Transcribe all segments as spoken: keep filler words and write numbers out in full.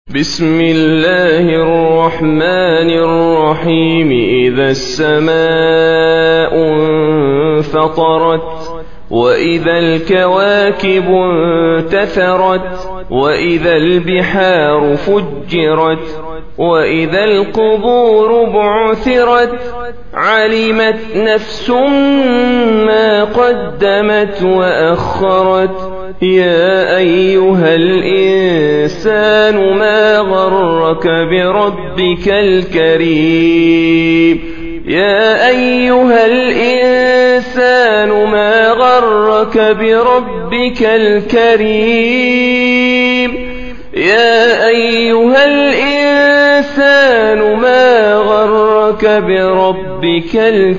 بسم الله الرحمن الرحيم إذا السماء انفطرت وإذا الكواكب انتثرت وإذا البحار فجرت وإذا القبور بعثرت علمت نفس ما قدمت وأخرت يا أيها الإنسان ما غرك بربك الكريم يا أيها الإنسان ما غرك بربك الكريم يا أيها الإنسان ما غرك بربك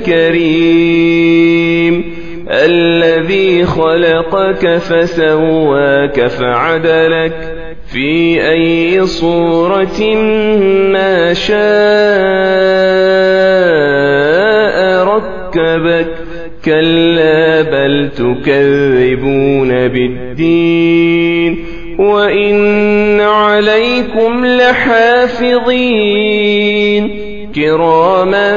الكريم الذي خلقك فسواك فعدلك في أي صورة ما شاء ركبك كلا بل تكذبون بالدين وإن عليكم لحافظين كراما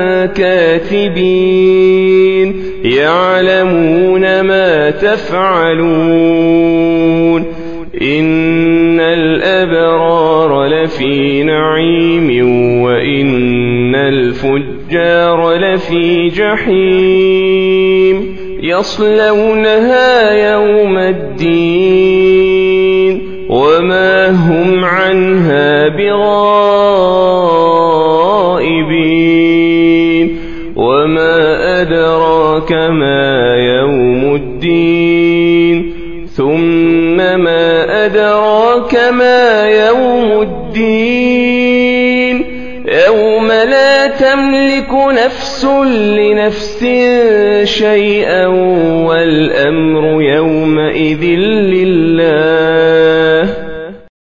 كاتبين يعلمون ما تفعلون إن الأبرار لفي نعيم وإن الفجار لفي جحيم يصلونها يوم الدين وما هم عنها بغائبين وما أدراك ما يوم الدين ثم ما أدراك ما يوم الدين يوم لا تملك نفس لنفس شيئا والأمر يومئذ لله